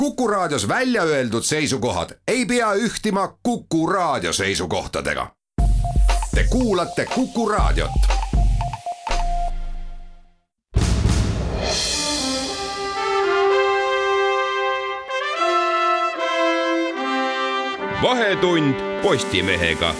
Kuku Raadios välja öeldud seisukohad ei pea ühtima Kuku Raadio seisukohtadega. Te kuulate Kuku Raadiot. Vahetund Postimehega.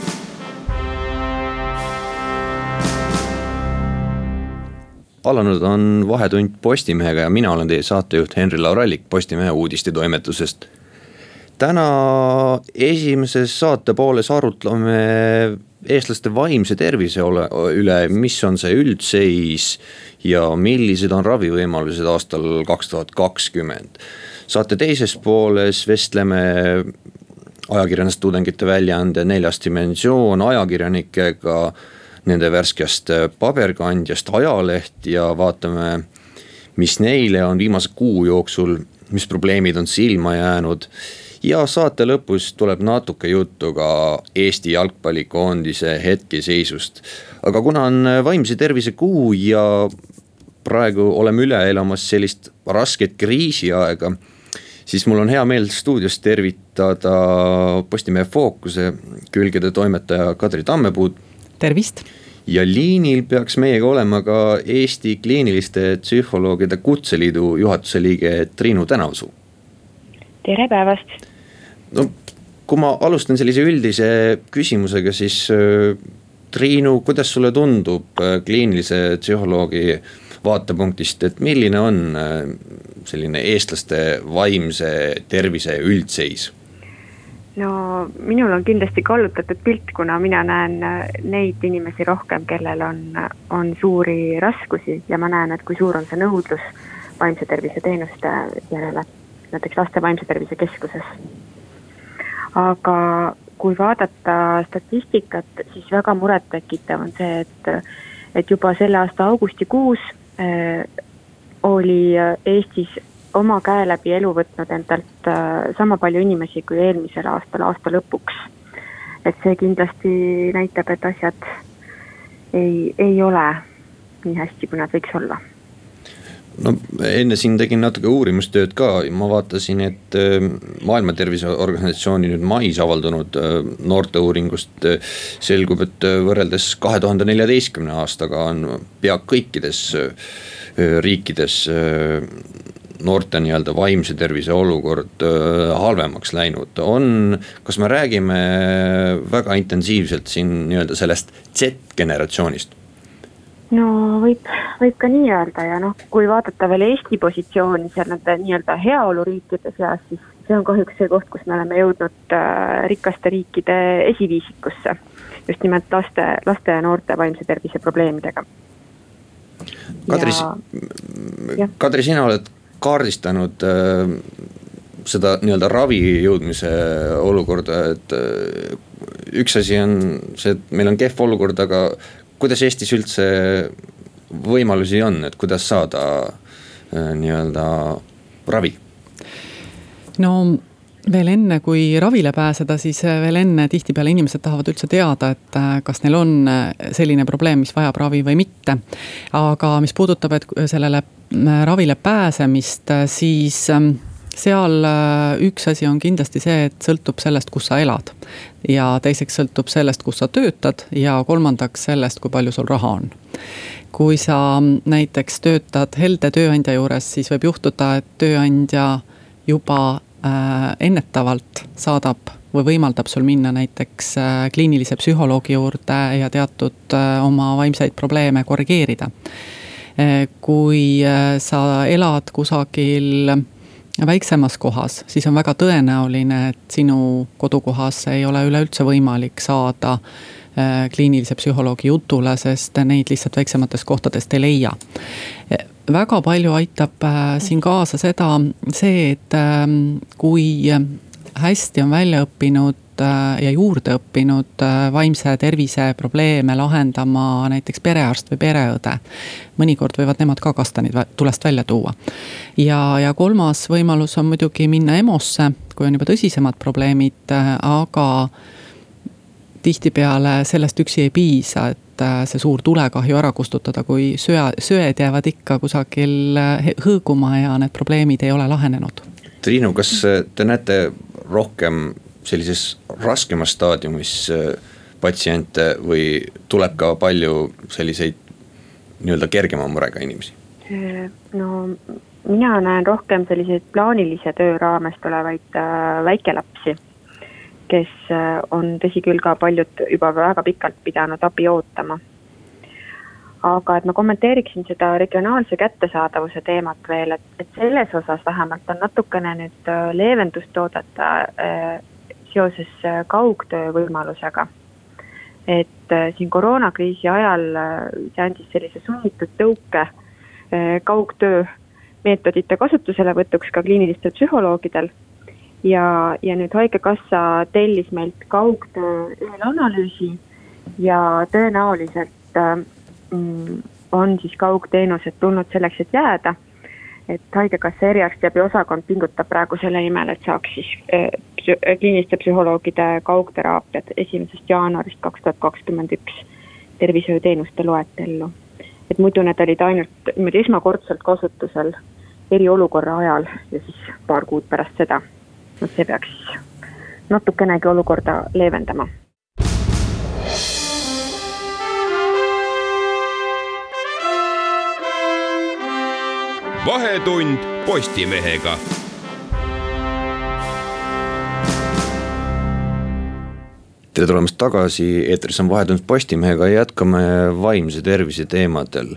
Alanud on Vahetund Postimehega ja mina olen teie saatejuht Henri Laurallik Postimehe uudistetoimetusest. Täna esimeses saatepooles arutleme eestlaste vaimse tervise üle, mis on see üldseis ja millised on ravivõimalused aastal 2020. Saate teises pooles vestleme ajakirjandustudengite väljaande 4. dimensioon ajakirjanikega nende värskest paberkandjast Ajaleht ja vaatame, mis neile on viimase kuu jooksul, mis probleemid on silma jäänud. Ja saate lõpus tuleb natuke juttu ka Eesti jalgpallikoondise hetkeseisust. Aga kuna on vaimse tervise kuu ja praegu oleme üle elamas sellist rasket kriisiaega, siis mul on hea meel stuudios tervitada Postimehe Fookuse külgede toimetaja Kadri Tammepuud. Tervist! Ja liinil peaks meiega olema ka Eesti kliiniliste psühholoogide kutseliidu juhatuse liige Triinu Tänavsuu. Tere päevast! No, kui ma alustan sellise üldise küsimusega, siis Triinu, kuidas sulle tundub kliinilise psühholoogi vaatepunktist, et milline on selline eestlaste vaimse tervise üldseis? No minul on kindlasti kallutatud pilt, kuna mina näen neid inimesi rohkem, kellel on suuri raskusi ja ma näen, et kui suur on see nõudlus vaimse tervise teenuste järele, näiteks laste vaimse tervise keskuses. Aga kui vaadata statistikat, siis väga muret tekitav on see, et juba selle aasta augustikuus oli Eestis oma käe läbi elu võtnud endalt sama palju inimesi kui eelmisel aastal aasta lõpuks. Et see kindlasti näitab, et asjad ei ole nii hästi, kui nad võiks olla. No enne siin tegin natuke uurimustööd ka. Ma vaatasin, et Maailma Terviseorganisatsiooni nüüd mais avaldunud noorte uuringust selgub, et võrreldes 2014. aastaga on pea kõikides riikides noorte nii-öelda vaimse tervise olukord halvemaks läinud. Kas me räägime väga intensiivselt siin nii-öelda sellest Z-generatsioonist? No võib ka nii öelda ja kui vaadata veel Eesti positsiooni seal nende nii-öelda heaoluriikide seas, siis see on kahjuks see koht, kus me oleme jõudnud rikaste riikide esiviisikusse. Just nimelt laste ja noorte vaimse tervise probleemidega. Kadri, sina oled kaardistanud seda nii-öelda ravi jõudmise olukorda, et üks asi on see, et meil on kehv olukord, aga kuidas Eestis üldse võimalusi on, et kuidas saada nii-öelda ravi? No veel enne, kui ravile pääseda, siis veel enne tihtipeale inimesed tahavad üldse teada, et kas neil on selline probleem, mis vajab ravi või mitte. Aga mis puudutab, et sellele ravile pääsemist, siis seal üks asi on kindlasti see, et sõltub sellest, kus sa elad. Ja teiseks sõltub sellest, kus sa töötad ja kolmandaks sellest, kui palju sul raha on. Kui sa näiteks töötad helde tööandja juures, siis võib juhtuda, et tööandja juba ennetavalt saadab või võimaldab sul minna näiteks kliinilise psühholoogi juurde ja teatud oma vaimseid probleeme korrigeerida. Kui sa elad kusagil väiksemas kohas, siis on väga tõenäoline, et sinu kodukohas ei ole üleüldse võimalik saada kliinilise psühholoogi jutule, sest neid lihtsalt väiksemates kohtadest ei leia. Väga palju aitab siin kaasa see, et kui hästi on välja õppinud ja juurde õppinud vaimse tervise probleeme lahendama näiteks perearst või pereõde. Mõnikord võivad nemad ka kastanid tulest välja tuua. Ja kolmas võimalus on muidugi minna EMO-sse, kui on juba tõsisemad probleemid, aga tihtipeale sellest üksi ei piisa, et see suur tulekahju ära kustutada, kui söed jäävad ikka kusagil hõõguma ja need probleemid ei ole lahenenud. Triinu, kas te näete rohkem sellises raskemas staadiumis patsiente või tuleb ka palju selliseid nii-öelda kergema murega inimesi? No mina näen rohkem selliseid plaanilise töö raames tulevaid väikelapsi, kes on tõsi küll ka paljud juba väga pikalt pidanud abi ootama. Aga et ma kommenteeriksin seda regionaalse kättesaadavuse teemat veel, et selles osas vähemalt on natukene nüüd leevendust oodata seoses kaugtöö võimalusega. Et siin koroonakriisi ajal see andis sellise sunnitud tõuke kaugtöö meetodite kasutusele võtuks ka kliinilistel psühholoogidel. Ja nüüd Haigekassa tellis meilt kaugtöö eelanalüüsi ja tõenäoliselt on siis kaugteenused tulnud selleks, et jääda. Et Haigekassa eriarstiabi osakond pingutab praegu selle nimel, et saaks siis kliiniliste psühholoogide kaugteraapiat 1. jaanuarist 2021 tervishoiuteenuste loetellu. Et muidu need olid ainult esmakordselt kasutusel eriolukorra ajal ja siis paar kuud pärast seda. No see peaks natukenegi olukorda leevendama. Vahetund Postimehega. Tere tulemast tagasi, eetris on Vahetund Postimehega ja jätkame vaimse tervise teemadel.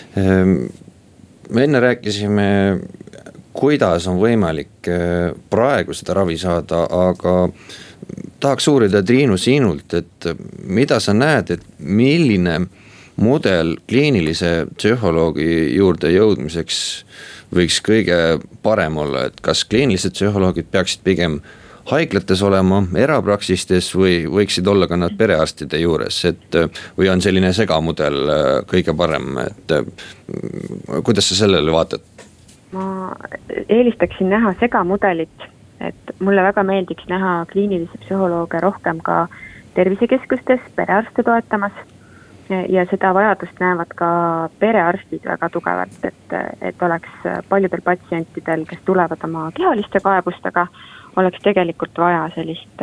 Me enne rääkisime, kuidas on võimalik praegu seda ravi saada, aga tahaks uurida Triinu sinult, et mida sa näed, et milline mudel kliinilise psühholoogi juurde jõudmiseks võiks kõige parem olla, et kas kliinilised psühholoogid peaksid pigem haiglates olema, erapraksistes või võiksid olla ka nad perearstide juures, et või on selline segamudel kõige parem, et kuidas sa sellele vaatad? Ma eelistaksin näha segamudelit, et mulle väga meeldiks näha kliinilisi psühholooge rohkem ka tervisekeskustes perearste toetamas ja seda vajadust näevad ka perearstid väga tugevalt, et oleks paljudel patsientidel, kes tulevad oma kehaliste kaebustega, oleks tegelikult vaja sellist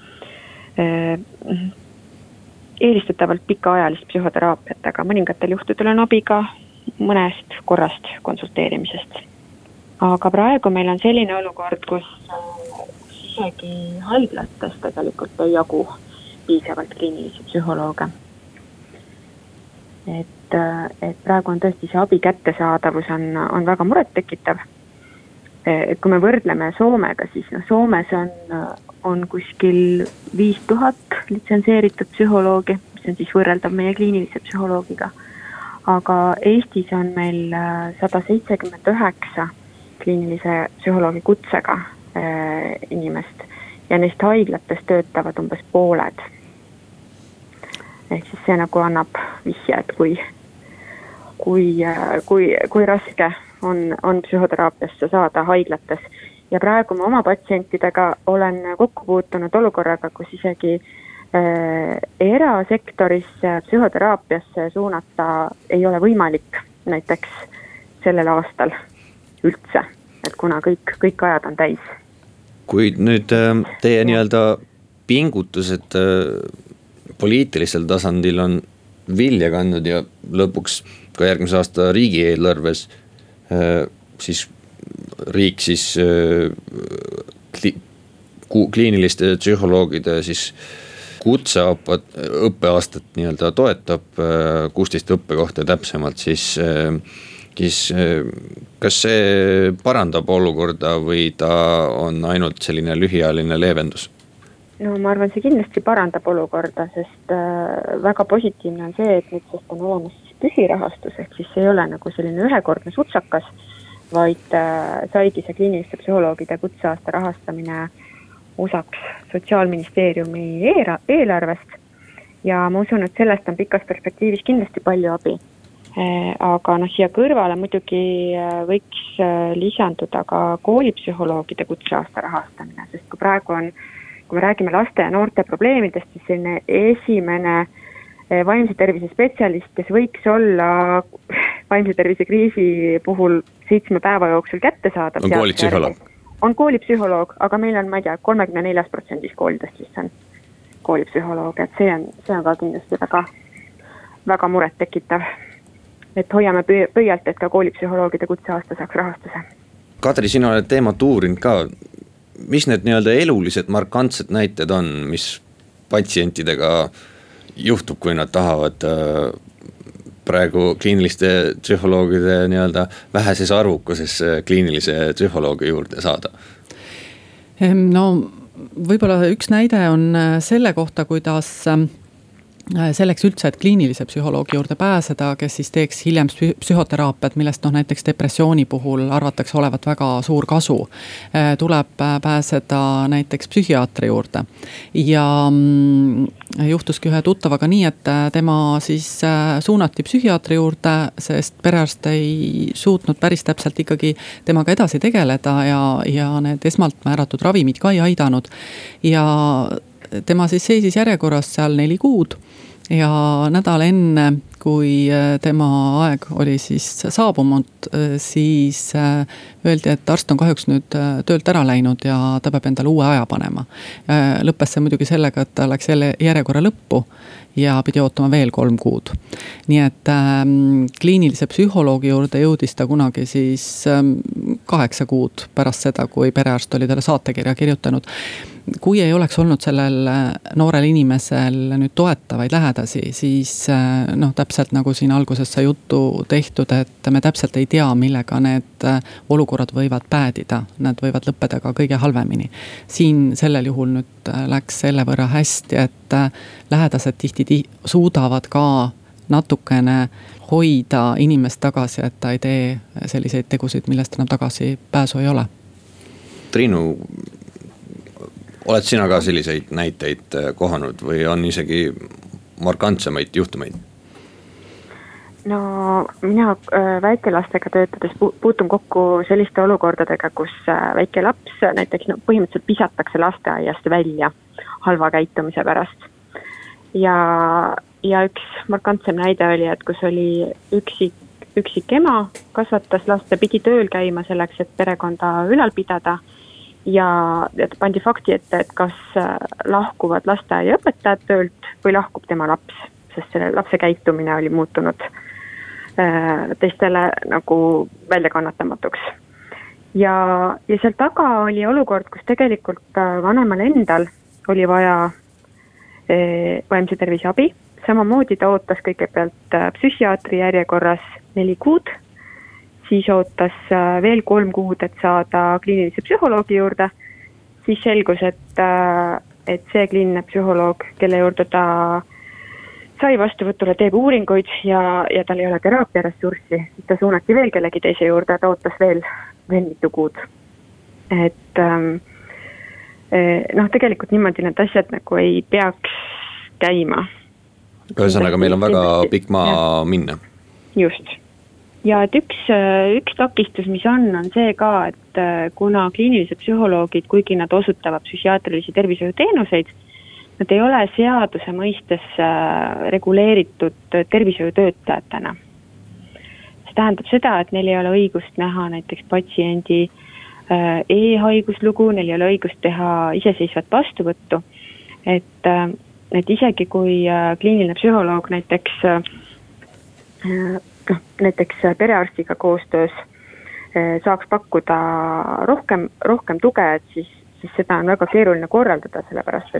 eelistatavalt pikaajalist psühhoteraapiat, aga mõningatel juhtudel on abi ka mõnest korrast konsulteerimisest. Aga praegu meil on selline olukord, kus isegi haiglates tegelikult ei jagu piisavalt kliinilisi psühholooge. Et praegu on tõesti see abi kättesaadavus on väga muret tekitav. Et kui me võrdleme Soomega, siis Soomes on kuskil 5000 litsenseeritud psühholoogi, mis on siis võrreldav meie kliinilise psühholoogiga. Aga Eestis on meil 179 kliinilise psühholoogi kutsega inimest ja neist haiglates töötavad umbes pooled. Ehk siis see nagu annab vihje, et kui raske on psühhoteraapiasse saada haiglates. Ja praegu ma oma patsientidega olen kokku puutunud olukorraga, kus isegi erasektorisse psühhoteraapiasse suunata ei ole võimalik näiteks sellel aastal üldse, et kuna kõik ajad on täis. Kui nüüd teie nii-öelda pingutused poliitilisel tasandil on vilja kandnud ja lõpuks ka järgmise aasta riigieelarves siis riik siis kliiniliste psühholoogide siis kutseõppeaastat nii-öelda toetab 16 õppekohta täpsemalt, siis kas see parandab olukorda või ta on ainult selline lühiajaline leevendus? No ma arvan, see kindlasti parandab olukorda, sest väga positiivne on see, et nüüd sest on olemas püsirahastus, ehk siis see ei ole nagu selline ühekordne sutsakas, vaid saigi see kliiniliste psühholoogide kutseaasta rahastamine osaks Sotsiaalministeeriumi eelarvest ja ma usun, et sellest on pikas perspektiivis kindlasti palju abi. Aga siia kõrvale muidugi võiks lisanduda ka koolipsühholoogide kutseaasta rahastamine, sest kui praegu on, kui me räägime laste ja noorte probleemidest, siis selline esimene vaimse tervise spetsialist, kes võiks olla vaimse tervise kriisi puhul 7 päeva jooksul kätte saada. On koolipsühholoog. on koolipsühholoog, aga meil on, ma ei tea, 34% koolidest vist on koolipsühholoog, et see on ka kindlasti väga muret tekitav. Et hoiame pöialt, et ka koolipsühholoogide kutseaasta saaks rahastuse. Kadri, sina oled teemat uurinud ka. Mis need nii-öelda elulised markantsed näited on, mis patsientidega juhtub, kui nad tahavad praegu kliiniliste psühholoogide nii-öelda väheses arvukuses kliinilise psühholoogi juurde saada? No võib-olla üks näide on selle kohta, kuidas selleks üldse, et kliinilise psühholoogi juurde pääseda, kes siis teeks hiljem psühhoteraapiat, millest näiteks depressiooni puhul arvatakse olevat väga suur kasu, tuleb pääseda näiteks psühhiaatri juurde. Ja juhtuski ühe tuttavaga nii, et tema siis suunati psühhiaatri juurde, sest perearst ei suutnud päris täpselt ikkagi temaga edasi tegeleda ja need esmalt määratud ravimid ka ei aidanud. Ja tema siis seisis järjekorras seal 4 kuud ja nädal enne, kui tema aeg oli siis saabunud, siis öeldi, et arst on kahjuks nüüd töölt ära läinud ja ta peab endale uue aja panema. Lõppes see muidugi sellega, et ta läks jälle järjekorra lõppu ja pidi ootama veel 3 kuud. Nii et kliinilise psühholoogi juurde jõudis ta kunagi siis 8 kuud pärast seda, kui perearst oli talle saatekirja kirjutanud. Kui ei oleks olnud sellel noorel inimesel nüüd toetavaid lähedasi, siis täpselt nagu siin alguses sai juttu tehtud, et me täpselt ei tea, millega need olukorrad võivad päädida. Nad võivad lõppeda ka kõige halvemini. Siin sellel juhul nüüd läks selle võrra hästi, et lähedased tihti suudavad ka natukene hoida inimest tagasi, et ta ei tee selliseid tegusid, millest enam tagasi pääsu ei ole. Triinu, oled sina ka selliseid näiteid kohanud või on isegi markantsemaid juhtumeid? No mina väikelastega töötades puutun kokku selliste olukordadega, kus väike laps näiteks põhimõtteliselt visatakse lasteaiast välja halva käitumise pärast. Ja üks markantsem näide oli, et kus oli üksik ema, kasvatas laste, pidi tööl käima selleks, et perekonda ülal pidada. Ja pandi fakti ette, et kas lahkuvad lasteaia õpetajad töölt või lahkub tema laps, sest selle lapse käitumine oli muutunud teistele nagu väljakannatamatuks. Ja seal taga oli olukord, kus tegelikult vanemal endal oli vaja vaimse tervise abi. Samamoodi ta ootas kõigepealt psühhiaatri järjekorras 4 kuud, siis ootas veel 3 kuud, et saada kliinilise psühholoogi juurde. Siis selgus, et see kliiniline psühholoog, kelle juurde ta sai vastuvõtule, teeb uuringuid ja tal ei ole teraapia ressurssi. Siis ta suunati veel kellegi teise juurde, ta ootas veel mitu kuud. Et tegelikult niimoodi need asjad nagu ei peaks käima. Ühesõnaga, meil on väga pikk maa minna. Just. Ja et üks takistus, mis on see ka, et kuna kliinilised psühholoogid, kuigi nad osutavad psühhiaatrilisi tervishoiuteenuseid, nad ei ole seaduse mõistes reguleeritud tervishoiutöötajatena. See tähendab seda, et neil ei ole õigust näha näiteks patsiendi e-haiguslugu, neil ei ole õigust teha iseseisvat vastuvõttu. Et isegi kui kliiniline psühholoog näiteks perearstiga koostöös saaks pakkuda rohkem tuge, et siis seda on väga keeruline korraldada, sellepärast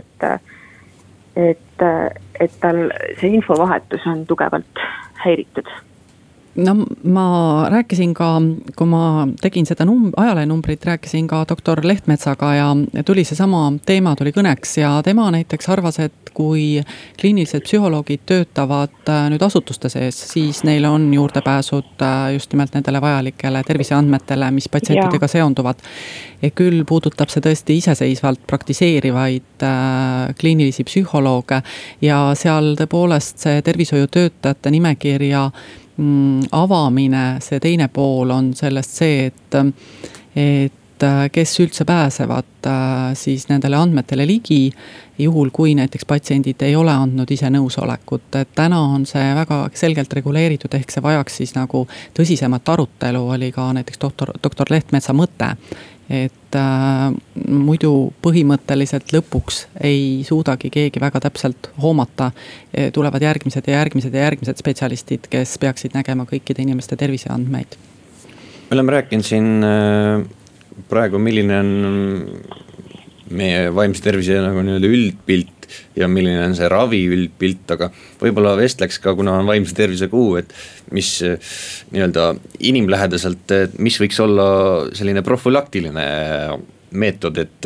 et tal see infovahetus on tugevalt häiritud. No ma rääkisin ka, kui ma tegin seda ajaleenumbrit, rääkisin ka doktor Lehtmetsaga ja tuli see sama teema tuli kõneks ja tema näiteks arvas, et kui kliinilised psühholoogid töötavad nüüd asutuste sees, siis neil on juurdepääsud just nimelt nendele vajalikele terviseandmetele, mis patsientidega seonduvad. Ja küll puudutab see tõesti iseseisvalt praktiseerivaid kliinilisi psühholooge ja seal tõepoolest see tervishoiutöötajate nimekirja avamine, see teine pool on sellest see, et kes üldse pääsevad siis nendele andmetele ligi, juhul kui näiteks patsiendid ei ole andnud ise nõusolekut, et täna on see väga selgelt reguleeritud, ehk see vajaks siis nagu tõsisemat arutelu, oli ka näiteks doktor Lehtmetsa mõte, et muidu põhimõtteliselt lõpuks ei suudagi keegi väga täpselt hoomata, tulevad järgmised ja järgmised ja järgmised spetsialistid, kes peaksid nägema kõikide inimeste terviseandmeid. Me oleme rääkinud siin praegu, milline on meie vaimse tervise nagu üldpilt ja milline on see ravi üldpilt, aga võib-olla vestleks ka, kuna on vaimse tervise kuu, et mis nii-öelda inimlähedaselt, mis võiks olla selline profülaktiline meetod, et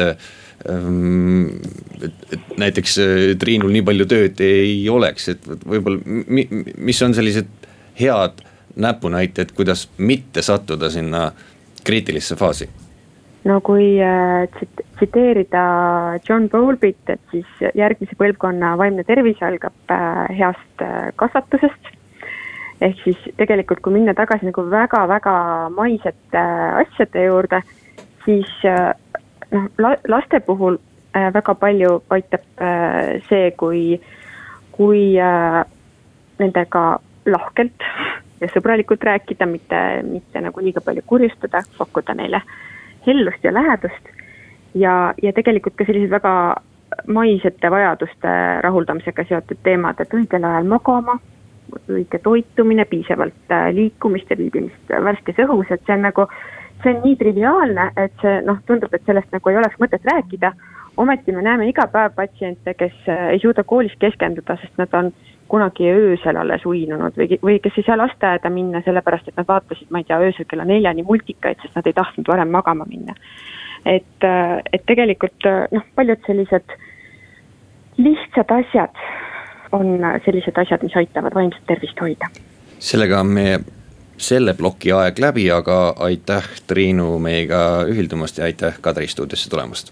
näiteks Triinul nii palju tööd ei oleks, et võib-olla mis on sellised head näpunäited, kuidas mitte sattuda sinna kriitilisse faasi? No kui tsiteerida John Bowlbyt, et siis järgmise põlvkonna vaimne tervis algab heast kasvatusest. Ehk siis tegelikult kui minna tagasi nagu väga-väga maisete asjade juurde, siis laste puhul väga palju aitab see, kui nendega lahkelt ja sõbralikult rääkida, mitte nagu liiga palju kurjustada, pakkuda neile hellust ja lähedust ja tegelikult ka sellised väga maisete vajaduste rahuldamisega seotud teemad, et õigel ajal magama, õige toitumine, piisavalt liikumist ja viibimist värskes õhus, et see on nii triviaalne, et see tundub, et sellest nagu ei oleks mõtet rääkida. Ometi me näeme iga päev patsiente, kes ei suuda koolis keskenduda, sest nad on kunagi öösel alles uinunud või kes ei saa lasteaeda minna sellepärast, et nad vaatasid, ma ei tea, öösel kella 4 multikaid, sest nad ei tahtnud varem magama minna. Et tegelikult paljud sellised lihtsad asjad on sellised asjad, mis aitavad vaimset tervist hoida. Sellega on meie selle ploki aeg läbi, aga aitäh Triinu meiega ühildumast ja aitäh Kadri stuudiosse tulemast.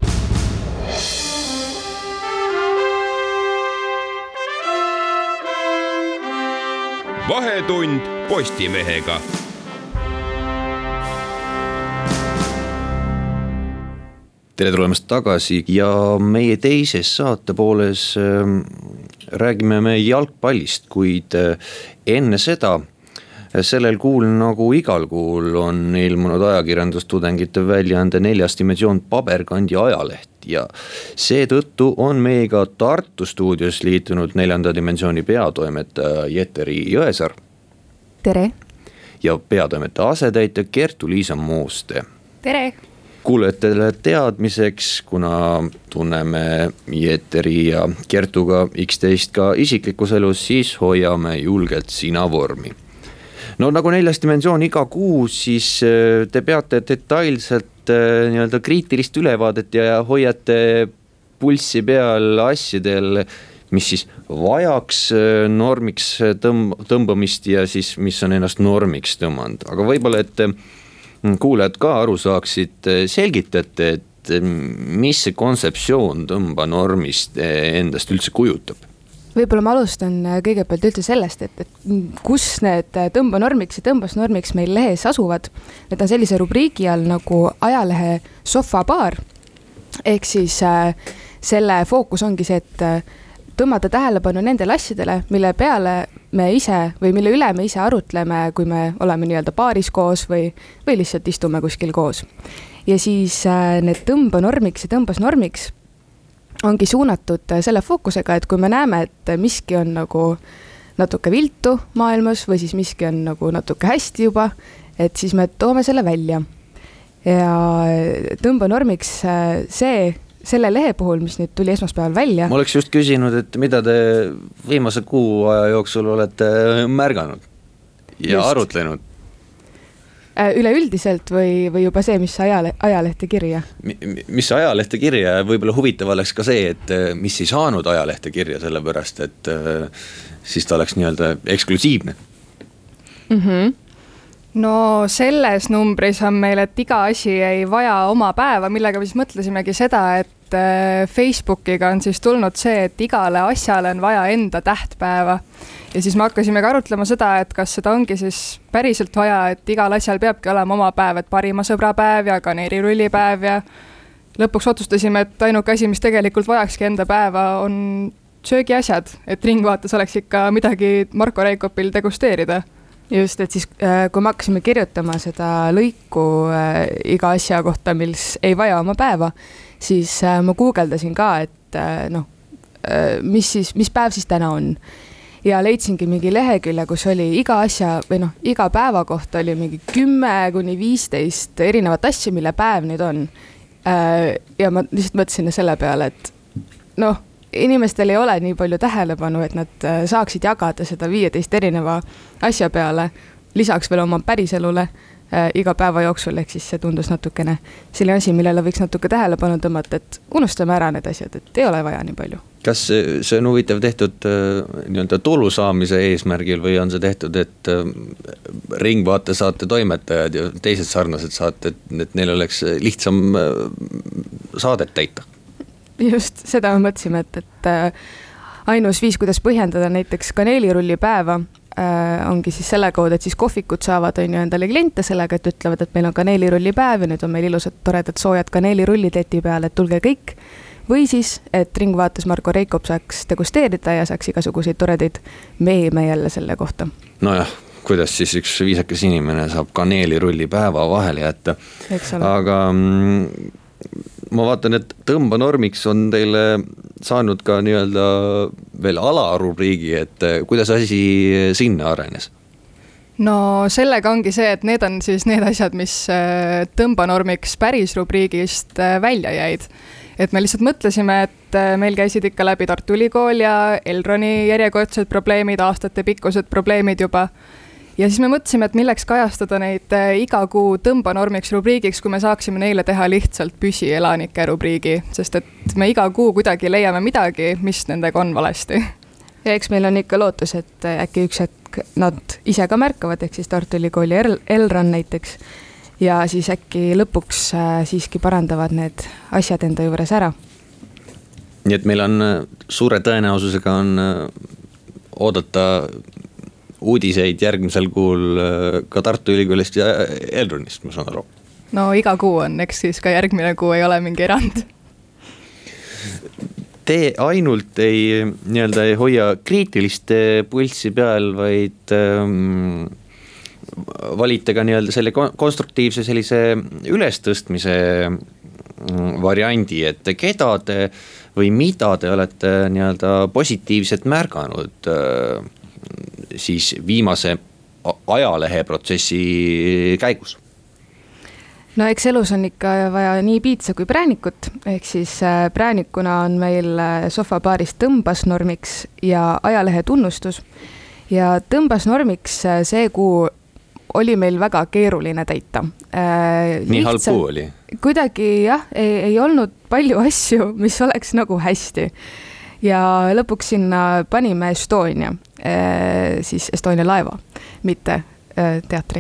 Vahetund Postimehega. Tere tulemast tagasi ja meie teises saatepooles räägime me jalgpallist, kuid enne seda sellel kuul nagu igal kuul on ilmunud ajakirjandustudengite väljaande 4. dimensioon paberkandi ajaleht ja seetõttu on meiega Tartu stuudios liitunud 4. dimensiooni peatoimetaja Jetteri Jõesaar. Tere! Ja peatoimetaja asetäitja Kertu-Liisa Mooste. Tere! Kuulajatele teadmiseks, kuna tunneme Jetteri ja Kertuga üksteist ka isiklikus elus, siis hoiame julgelt sina vormi. No nagu 4. dimensioon iga kuu, siis te peate detailselt nii-öelda kriitilist ülevaadet ja hoiate pulssi peal asjadel, mis siis vajaks normiks tõmbamist ja siis mis on ennast normiks tõmmanud. Aga võib-olla, et kuulajad ka aru saaksid, selgitate, et mis see kontseptsioon tõmbanormist endast üldse kujutab? Võib-olla ma alustan kõigepealt üldse sellest, et kus need tõmbanormiks ja tõmbasnormiks meil lehes asuvad. Need on sellise rubriigi all nagu ajalehe sofabaar. Ehk siis selle fookus ongi see, et tõmmata tähelepanu nendele asjadele, mille peale me ise või mille üle me ise arutleme, kui me oleme nii-öelda baaris koos või lihtsalt istume kuskil koos. Ja siis need tõmbanormiks ja tõmbasnormiks ongi suunatud selle fookusega, et kui me näeme, et miski on nagu natuke viltu maailmas või siis miski on nagu natuke hästi juba, et siis me toome selle välja. Ja tõmbanormiks selle lehe puhul, mis nüüd tuli esmaspäeval välja. Ma oleks just küsinud, et mida te viimase kuu aja jooksul olete märganud ja just arutlenud? Üleüldiselt või juba see, mis ajalehte kirja? Mis ajalehte kirja, võib-olla huvitav oleks ka see, et mis ei saanud ajalehte kirja, sellepärast, et siis ta oleks nii-öelda eksklusiivne. No selles numbris on meil, et iga asi ei vaja oma päeva, millega me siis mõtlesimegi seda, et Facebookiga on siis tulnud see, et igale asjale on vaja enda tähtpäeva. Ja siis me hakkasime ka arutlema seda, et kas seda ongi siis päriselt vaja, et igal asjal peabki olema oma päev, et parima sõbra päev ja kaneelirullipäev ja lõpuks otsustasime, et ainuke asi, mis tegelikult vajakski enda päeva, on söögiasjad, et Ringvaates oleks ikka midagi Marko Reikopil degusteerida. Just, et siis kui me hakkasime kirjutama seda lõiku iga asja kohta, mis ei vaja oma päeva, siis ma guugeldasin ka, et mis päev siis täna on. Ja leidsingi mingi lehekülje, kus oli iga asja või iga päeva kohta oli mingi 10–15 erinevat asja, mille päev nüüd on. Ja ma lihtsalt mõtlesin selle peale, et inimestel ei ole nii palju tähelepanu, et nad saaksid jagada seda 15 erineva asja peale, lisaks veel oma päriselule iga päeva jooksul, ehk siis see tundus natukene selline asi, millele võiks natuke tähelepanu tõmmata, et unustame ära need asjad, et ei ole vaja nii palju. Kas see on huvitav tehtud nii-öelda tulu saamise eesmärgil või on see tehtud, et Ringvaate saate toimetajad ja teised sarnased saated, et neil oleks lihtsam saadet täita? Just seda me mõtlesime, et ainus viis, kuidas põhjendada näiteks kaneelirulli päeva, ongi siis selle kaudu, et siis kohvikud saavad endale kliente sellega, et ütlevad, et meil on kaneelirulli päev ja nüüd on meil ilusad toredad soojad kaneelirullid leti peal, et tulge kõik. Või siis, et Ringvaates Marko Reikop saaks degusteerida ja saaks igasuguseid toredaid meeme jälle selle kohta. Nojah, kuidas siis üks viisakas inimene saab kaneelirulli päeva vahele jätta. Aga ma vaatan, et tõmbanormiks on teile saanud ka nii-öelda veel alarubriigi, et kuidas asi sinna arenes? No sellega ongi see, et need on siis need asjad, mis tõmbanormiks päris rubriigist välja jäid. Et me lihtsalt mõtlesime, et meil käisid ikka läbi Tartu Ülikool ja Elroni järjekordsed probleemid, aastate pikkused probleemid juba. Ja siis me mõtlesime, et milleks kajastada neid iga kuu tõmbanormiks rubriigiks, kui me saaksime neile teha lihtsalt püsielanike rubriigi, sest et me iga kuu kuidagi leiame midagi, mis nendega on valesti. Ja eks meil on ikka lootus, et äkki üks hetk nad ise ka märkavad, ehk siis Tartu Ülikooli Elron näiteks, ja siis äkki lõpuks siiski parandavad need asjad enda juures ära. Nii et meil on suure tõenäosusega on oodata uudiseid järgmisel kuul ka Tartu Ülikoolist ja Elronist, ma saan aru. No iga kuu on, eks siis ka järgmine kuu ei ole mingi erand. Te ainult ei hoia kriitilist pulssi peal, vaid valite ka selle konstruktiivse sellise ülestõstmise variandi, et keda te või mida te olete positiivselt märganud siis viimase ajalehe protsessi käigus? No eks elus on ikka vaja nii piitsa kui präänikut, ehk siis präänikuna on meil sohvapaaris tõmbasnormiks ja ajalehe tunnustus. Ja tõmbasnormiks see kuu oli meil väga keeruline täita. Nii halb kuu oli? Kuidagi jah, ei olnud palju asju, mis oleks nagu hästi. Ja lõpuks sinna panime Estonia, siis Estonia laeva, mitte teatri.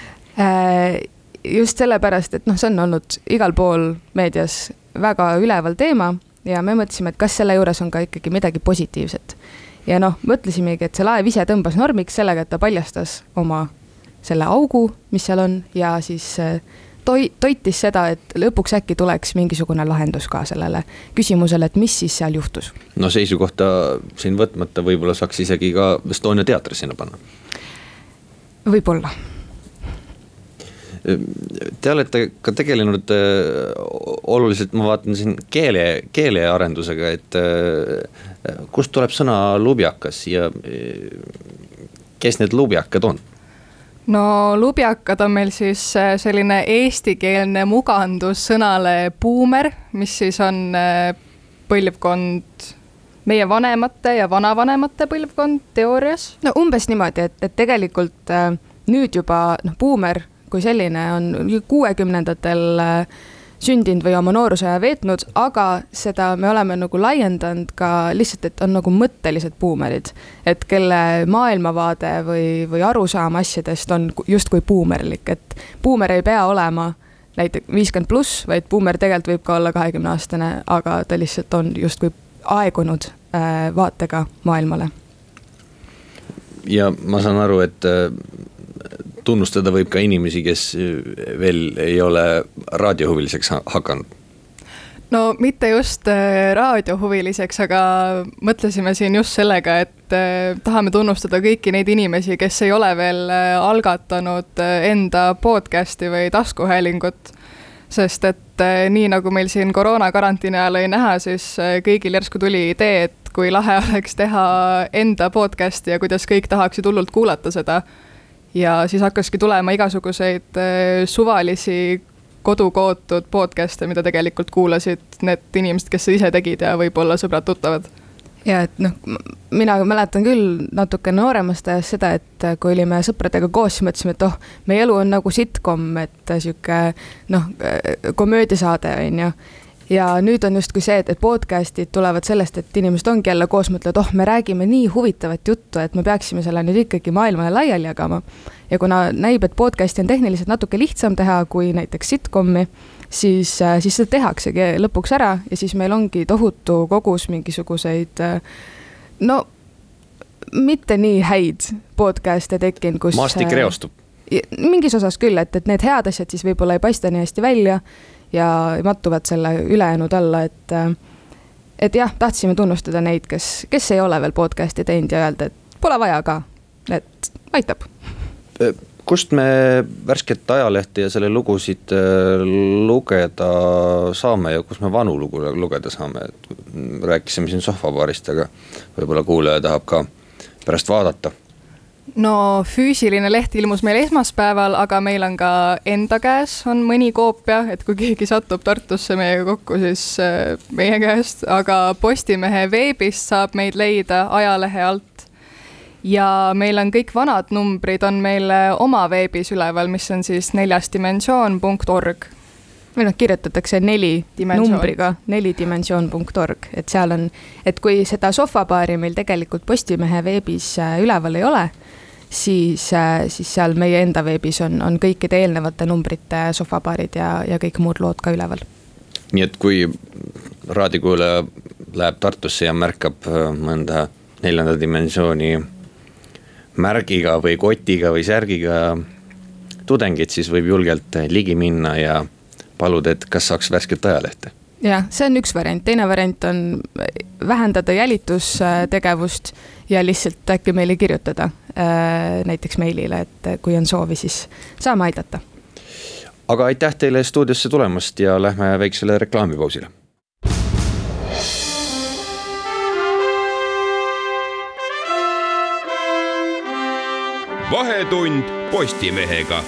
Just sellepärast, et see on olnud igal pool meedias väga üleval teema ja me mõtlesime, et kas selle juures on ka ikkagi midagi positiivset. Ja mõtlesimegi, et see laev ise tõmbas normiks sellega, et ta paljastas oma selle augu, mis seal on ja siis toitis seda, et lõpuks äkki tuleks mingisugune lahendus ka sellele küsimusele, et mis siis seal juhtus. No seisukohta siin võtmata võib-olla saaks isegi ka Estonia teatri sinna panna. Võib-olla. Te olete ka tegelenud oluliselt, ma vaatan siin keelearendusega, et kust tuleb sõna lubjakas ja kes need lubjakad on? No lubjakad on meil siis selline eestikeelne mugandus sõnale buumer, mis siis on põlvkond, meie vanemate ja vanavanemate põlvkond teoorias. No umbes niimoodi, et tegelikult nüüd juba buumer kui selline on 60-ndatel sündinud või oma noorusaja veetnud, aga seda me oleme nagu laiendanud ka lihtsalt, et on nagu mõttelised buumerid, et kelle maailmavaade või arusaam asjadest on justkui buumerlik, et buumer ei pea olema näiteks 50+, vaid buumer tegelikult võib ka olla 20-aastane, aga ta lihtsalt on justkui aegunud vaatega maailmale. Ja ma saan aru, et tunnustada võib ka inimesi, kes veel ei ole raadiohuviliseks hakanud. No mitte just raadiohuviliseks, aga mõtlesime siin just sellega, et tahame tunnustada kõiki neid inimesi, kes ei ole veel algatanud enda podcasti või taskuhäälingut. Sest et nii nagu meil siin koroona karantiini ajal oli näha, siis kõigil järsku tuli idee, et kui lahe oleks teha enda podcasti ja kuidas kõik tahaksid hullult kuulata seda. Ja siis hakkaski tulema igasuguseid suvalisi kodukootud podcast'e, mida tegelikult kuulasid need inimesed, kes ise tegid ja võib-olla sõbrad-tuttavad. Ja et noh, mina mäletan küll natuke nooremast ajast seda, et kui olime sõpradega koos, siis mõtlesime, et meie elu on nagu sitcom, et siuke komöödisaade on ju. Ja nüüd on justkui see, et podcastid tulevad sellest, et inimesed ongi jälle koos mõtlevad, me räägime nii huvitavat juttu, et me peaksime selle nüüd ikkagi maailmale laiali jagama. Ja kuna näib, et podcasti on tehniliselt natuke lihtsam teha kui näiteks sitcomi, siis seda tehaksegi lõpuks ära ja siis meil ongi tohutu kogus mingisuguseid, no mitte nii häid podcast'e tekkinud, kus maastik reostub. Mingis osas küll, et need head asjad siis võib-olla ei paista nii hästi välja ja mattuvad selle ülejäänud alla, et jah, tahtsime tunnustada neid, kes ei ole veel podcasti teinud ja öelda, et pole vaja ka, et aitab. Kust me värsket ajalehti ja selle lugusid lugeda saame ja kus me vanu lugu lugeda saame? Rääkisime siin sohvabaarist, aga võib-olla kuulaja tahab ka pärast vaadata. No füüsiline leht ilmus meil esmaspäeval, aga meil on ka enda käes on mõni koopia, et kui keegi satub Tartusse meiega kokku, siis meie käest, aga Postimehe veebist saab meid leida ajalehe alt. Ja meil on kõik vanad numbrid on meil oma veebis üleval, mis on siis 4dimensioon.org. Meil kirjutatakse 4 numbriga 4dimensioon.org, et seal on, et kui seda sohvapaari meil tegelikult Postimehe veebis üleval ei ole, siis seal meie enda veebis on kõikide eelnevate numbrite sohvapaarid ja kõik muud lood ka üleval. Nii et kui raadikuulaja läheb Tartusse ja märkab mõnda 4. dimensiooni märgiga või kotiga või särgiga tudengid, siis võib julgelt ligi minna ja paluda, et kas saaks värsket ajalehte. Jah, see on üks variant. Teine variant on vähendada jälitustegevust ja lihtsalt äkki meile kirjutada näiteks meilile, et kui on soovi, siis saame aidata. Aga aitäh teile stuudiosse tulemast ja lähme väiksele reklaamipausile. Vahetund Postimehega.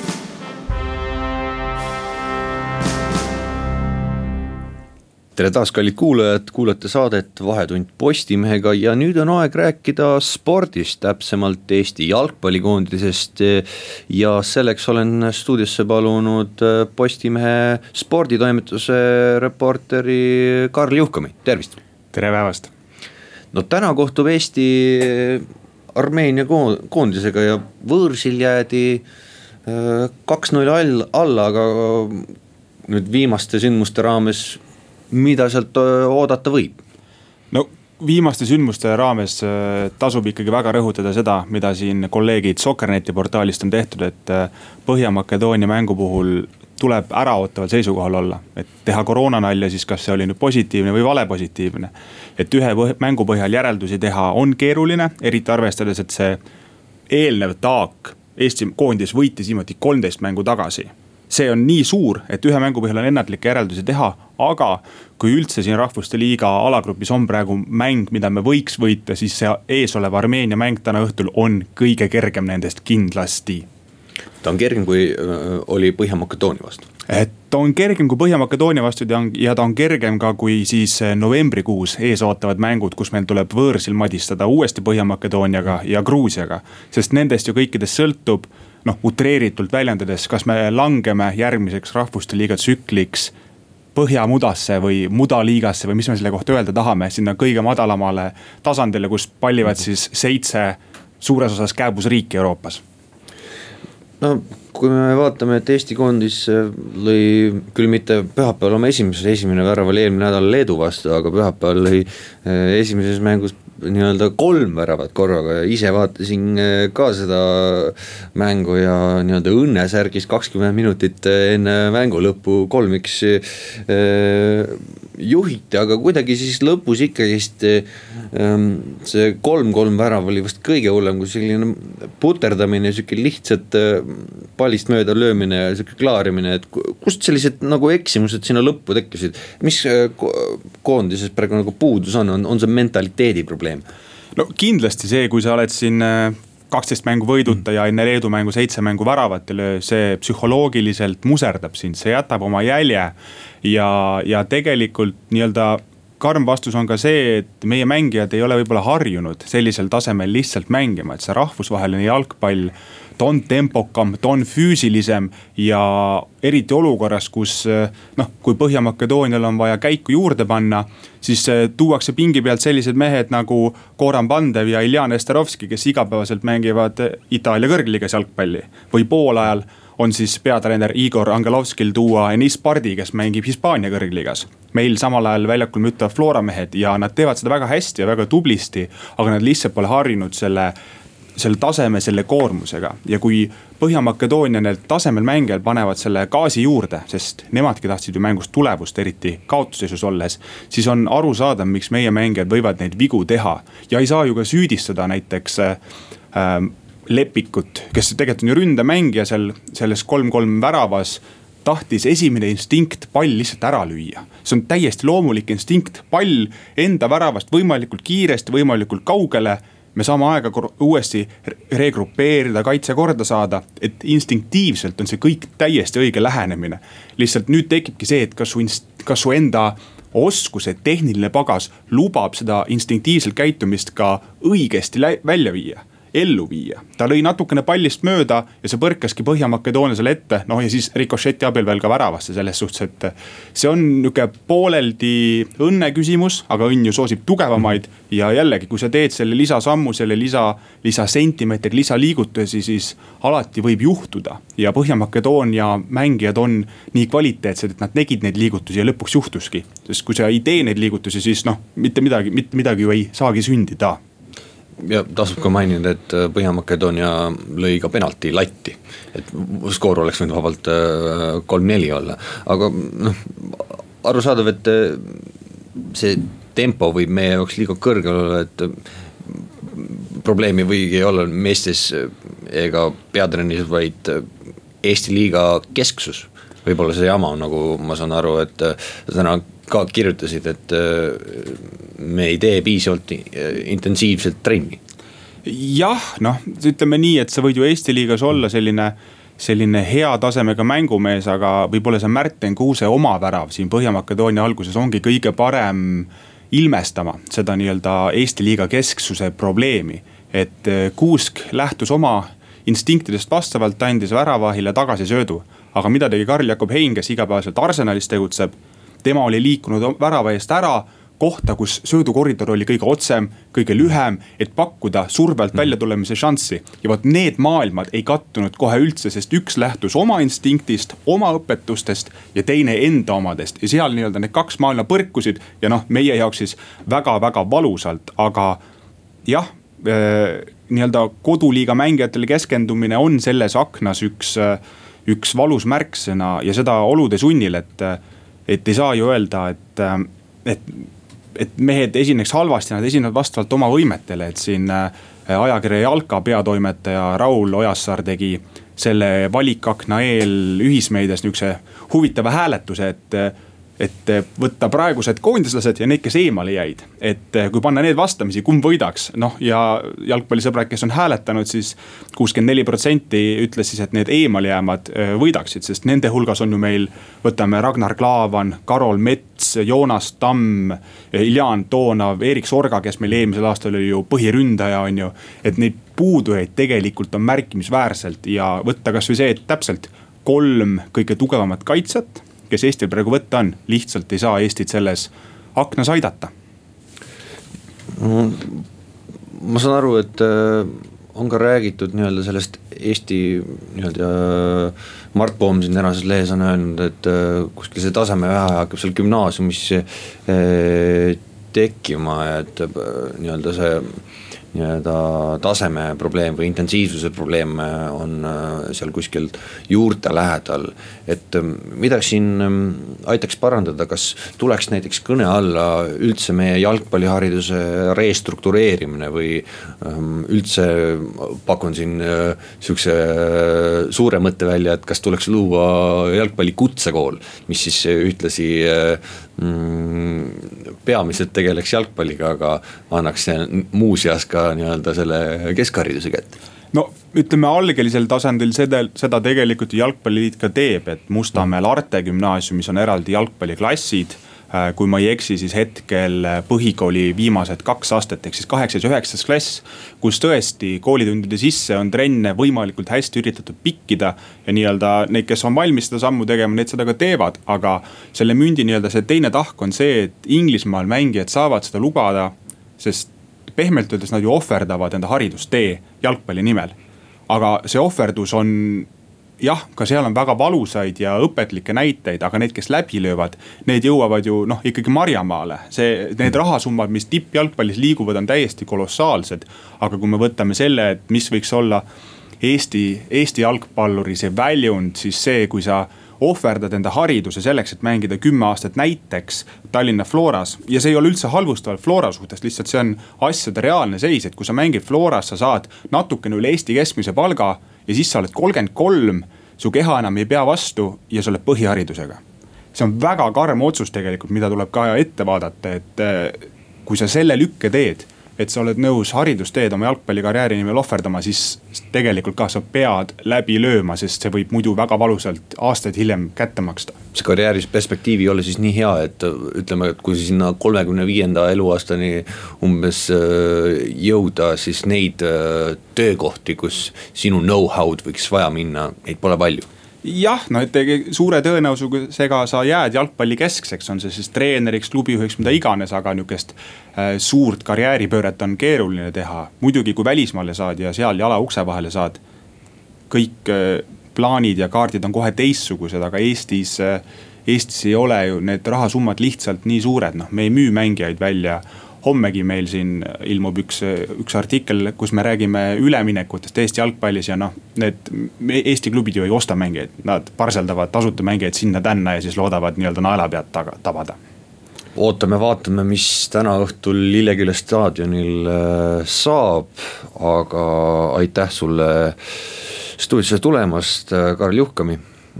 Tere taas, kallid kuulajad, kuulate saadet Vahetund Postimehega ja nüüd on aeg rääkida spordist, täpsemalt Eesti jalgpallikoondisest ja selleks olen stuudiosse palunud Postimehe sporditoimetuse reporteri Karl Juhkami, tervist! Tere päevast! No täna kohtub Eesti Armeenia koondisega ja võõrsil jäädi 2-0 alla, aga nüüd viimaste sündmuste raames mida sealt oodata võib? No viimaste sündmuste raames tasub ikkagi väga rõhutada seda, mida siin kolleegid Sokkerneti portaalist on tehtud, et Põhja-Makedoonia mängu puhul tuleb äraootaval seisukohal olla, et teha koroonanalja, siis kas see oli nüüd positiivne või vale positiivne. Et ühe mängu põhjal järeldusi teha on keeruline, eriti arvestades, et see eelnev taak Eesti koondis võitis viimati 13 mängu tagasi. See on nii suur, et ühe mängu põhjal on ennatlikke järeldusi teha, aga kui üldse siin Rahvuste Liiga alagrupis on praegu mäng, mida me võiks võita, siis see eesolev Armeenia mäng täna õhtul on kõige kergem nendest kindlasti. Ta on kergem kui oli Põhja-Makedoonia vastu. Ta on kergem kui Põhja-Makedoonia vastu ja ta on kergem ka kui siis novembrikuus ees ootavad mängud, kus meil tuleb võõrsil madistada uuesti Põhja-Makedooniaga ja Gruusiaga, sest nendest ju kõikidest sõltub, utreeritult väljendades, kas me langeme järgmiseks Rahvuste Liiga tsükliks põhjamudasse või mudaliigasse või mis me selle kohta öelda tahame, sinna kõige madalamale tasandile, kus pallivad siis 7 suures osas kääbusriiki Euroopas. No kui me vaatame, et Eesti koondis lõi küll mitte pühapäeval oma esimene värav oli eelmine nädal Leedu vastu, aga pühapäeval lõi esimeses mängus nii-öelda 3 väravat korraga ja ise vaatasin ka seda mängu ja nii-öelda õnnesärgis 20 minutit enne mängu lõppu 3-1 juhiti, aga kuidagi siis lõpus ikkagist see 3-3 värav oli vast kõige hullem, kui selline puterdamine, siuke lihtsalt pallist mööda löömine ja siuke klaarimine, et kust sellised nagu eksimused sinna lõppu tekkisid, mis koondises praegu nagu puudus on see mentaliteedi probleem? No kindlasti see, kui sa oled siin 12 mängu võiduta ja enne Leedu mängu 7 mängu väravat ei löö, see psühholoogiliselt muserdab sind, see jätab oma jälje ja tegelikult nii-öelda karm vastus on ka see, et meie mängijad ei ole võib-olla harjunud sellisel tasemel lihtsalt mängima, et see rahvusvaheline jalgpall, ta on tempokam, ta on füüsilisem ja eriti olukorras, kus kui Põhja-Makedoonial on vaja käiku juurde panna, siis tuuakse pingi pealt sellised mehed nagu Goran Pandev ja Iljan Esterovski, kes igapäevaselt mängivad Itaalia kõrgliigas jalgpalli või poolajal on siis peatreener Igor Angelovskil tuua Enis Pardi, kes mängib Hispaania kõrgliigas. Meil samal ajal väljakul müttavad Flora mehed ja nad teevad seda väga hästi ja väga tublisti, aga nad lihtsalt pole harjunud selle taseme, selle koormusega. Ja kui Põhja-Makedoonia need tasemel mängijad panevad selle gaasi juurde, sest nemadki tahtsid ju mängust tulevust, eriti kaotusseisus olles, siis on aru saada, miks meie mängijad võivad neid vigu teha. Ja ei saa ju ka süüdistada näiteks Lepikut, kes tegelikult on ju ründemängija selles 3-3 väravas, tahtis esimene instinkt pall lihtsalt ära lüüa. See on täiesti loomulik instinkt, pall enda väravast võimalikult kiiresti, võimalikult kaugele, me saame aega uuesti regrupeerida, kaitse korda saada, et instinktiivselt on see kõik täiesti õige lähenemine. Lihtsalt nüüd tekibki see, et kas su enda oskus, et tehniline pagas lubab seda instinktiivselt käitumist ka õigesti välja viia, ellu viia. Ta lõi natukene pallist mööda ja see põrkaski Põhja-Makedooniasele ette, ja siis rikošeti abil veel ka väravasse selles suhtes, et see on niuke pooleldi õnne küsimus, aga õnn ju soosib tugevamaid ja jällegi, kui sa teed selle lisasammu, selle lisasentimeetri, lisaliigutusi, siis alati võib juhtuda ja Põhja-Makedoonia mängijad on nii kvaliteetsed, et nad tegid neid liigutusi ja lõpuks juhtuski, sest kui sa ei tee neid liigutusi, siis mitte midagi ju ei saagi sündida. Ja tasub ka mainida, et Põhja-Makedoonia lõi ka penalti latti, et skoor oleks võinud vabalt 3-4 olla, aga arusaadav, et see tempo võib meie jaoks liiga kõrgel olla, et probleemi võigi olla meestes ega peatrennis, vaid Eesti liiga kesksus. Võib-olla see jama on, nagu ma saan aru, et täna ka kirjutasid, et me ei tee piisavalt intensiivselt trenni. Jah, ütleme nii, et sa võid ju Eesti liigas olla selline hea tasemega mängumees, aga võib-olla see Märten Kuuse oma värav siin Põhja-Makedoonia alguses ongi kõige parem ilmestama seda nii-öelda Eesti liiga kesksuse probleemi, et Kuusk lähtus oma instinktidest vastavalt, andis väravahile tagasi söödu, aga mida tegi Karl Jakob Hein, kes igapäevaselt Arsenalis tegutseb, tema oli liikunud värava eest ära kohta, kus söödukoridor oli kõige otsem, kõige lühem, et pakkuda survelt välja tulemise šanssi. Ja võt need maailmad ei kattunud kohe üldse, sest üks lähtus oma instinktist, oma õpetustest ja teine enda omadest. Ja seal nii-öelda need 2 maailma põrkusid ja meie jaoks siis väga-väga valusalt, aga jah, nii-öelda koduliiga mängijatele keskendumine on selles aknas üks valus märksõna ja seda olude sunnil, et ei saa ju öelda, et mehed esineks halvasti, nad esinevad vastavalt oma võimetele, et siin ajakirja Jalka peatoimetaja Raul Ojassaar tegi selle valikakna eel ühismeedias niukse huvitava hääletuse, et võtta praegused koondislased ja need, kes eemale jäid. Et kui panna need vastamisi, kumb võidaks, ja jalgpallisõbrad, kes on hääletanud, siis 64% ütles siis, et need eemale jäämad võidaksid, sest nende hulgas on ju meil, võtame Ragnar Klavan, Karol Mets, Joonas Tamm, Iljan Toonav, Erik Sorga, kes meil eelmisel aastal oli ju põhiründaja, on ju, et neid puudujaid tegelikult on märkimisväärselt ja võtta kas või see, et täpselt 3 kõige tugevamat kaitsjat, kes Eestil praegu võtta on, lihtsalt ei saa Eestit selles aknas aidata. Ma saan aru, et on ka räägitud nii-öelda sellest Eesti nii-öelda Mart Poom siin tänases lehes on öelnud, et kuskil see taseme vähe hakkab seal gümnaasiumis tekkima, et nii-öelda see nii-öelda taseme probleem või intensiivsuse probleem on seal kuskil juurte lähedal, et mida siin aitaks parandada, kas tuleks näiteks kõne alla üldse meie jalgpallihariduse restruktureerimine või üldse pakun siin sihukese suure mõtte välja, et kas tuleks luua jalgpalli kutsekool, mis siis ühtlasi peamiselt tegeleks jalgpalliga, aga annaks muuseas ka nii-öelda selle keskhariduse kätte. No ütleme algelisel tasandil seda tegelikult jalgpalliliit ka teeb, et Mustamäel Arte gümnaasiumis on eraldi jalgpalliklassid. Kui ma ei eksi, siis hetkel põhikooli viimased 2 aastat, ehk siis 8. ja 9. klass, kus tõesti koolitundide sisse on trenne võimalikult hästi üritatud pikkida ja nii-öelda neid, kes on valmis seda sammu tegema, need seda ka teevad, aga selle mündi nii-öelda see teine tahk on see, et Inglismaal mängijad saavad seda lugada, sest pehmelt öeldes nad ju ohverdavad enda haridustee jalgpalli nimel. Aga see ohverdus on jah, ka seal on väga valusaid ja õpetlikke näiteid, aga need, kes läbi löövad, need jõuavad ju ikkagi Marjamaale. Need rahasummad, mis tippjalgpallis liiguvad, on täiesti kolossaalsed. Aga kui me võtame selle, et mis võiks olla Eesti jalgpalluri see väljund, siis see, kui sa ohverdad enda hariduse selleks, et mängida 10 aastat näiteks Tallinna Floras. Ja see ei ole üldse halvustaval Flora suhtes, lihtsalt see on asjade reaalne seis, et kui sa mängid Floras, sa saad natukene üle Eesti keskmise palga ja siis sa oled 33, su keha enam ei pea vastu ja sa oled põhiharidusega. See on väga karm otsus tegelikult, mida tuleb ka ette vaadata, et kui sa selle lükke teed, et sa oled nõus haridusteed oma jalgpallikarjääri nimel ohverdama, siis tegelikult ka sa pead läbi lööma, sest see võib muidu väga valusalt aastaid hiljem kätte maksta. See karjääris perspektiiv ei ole siis nii hea, et ütleme, et kui sinna 35. eluaastani umbes jõuda, siis neid töökohti, kus sinu know-how'd võiks vaja minna, neid pole palju. Jah, no et suure tõenäosusega sa jääd jalgpalli keskseks, on see siis treeneriks, klubijuhiks, mida iganes, aga niukest suurt karjääripööret on keeruline teha. Muidugi kui välismaale saad ja seal jala ukse vahele saad, kõik plaanid ja kaardid on kohe teistsugused, aga Eestis ei ole ju need rahasummad lihtsalt nii suured, me ei müü mängijaid välja. Hommegi meil siin ilmub üks artikkel, kus me räägime üleminekutest Eesti jalgpallis ja need Eesti klubid ju ei osta mängijaid. Nad parseldavad tasuta mängijaid sinna tänna ja siis loodavad nii-öelda naela pealt tabada. Ootame, vaatame, mis täna õhtul Lilleküla staadionil saab, aga aitäh sulle stuudiosse tulemast, Karl Juhkami.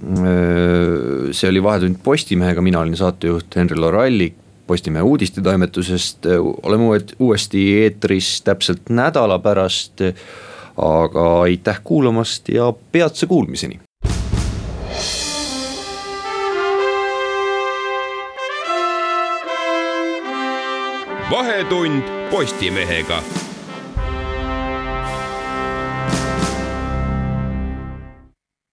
See oli Vahetund Postimehega, mina olin saatejuht Henri Lorallik. Postimehe uudistetoimetusest oleme uuesti eetris täpselt nädala pärast, aga aitäh kuulamast ja peatse kuulmiseni. Vahetund Postimehega.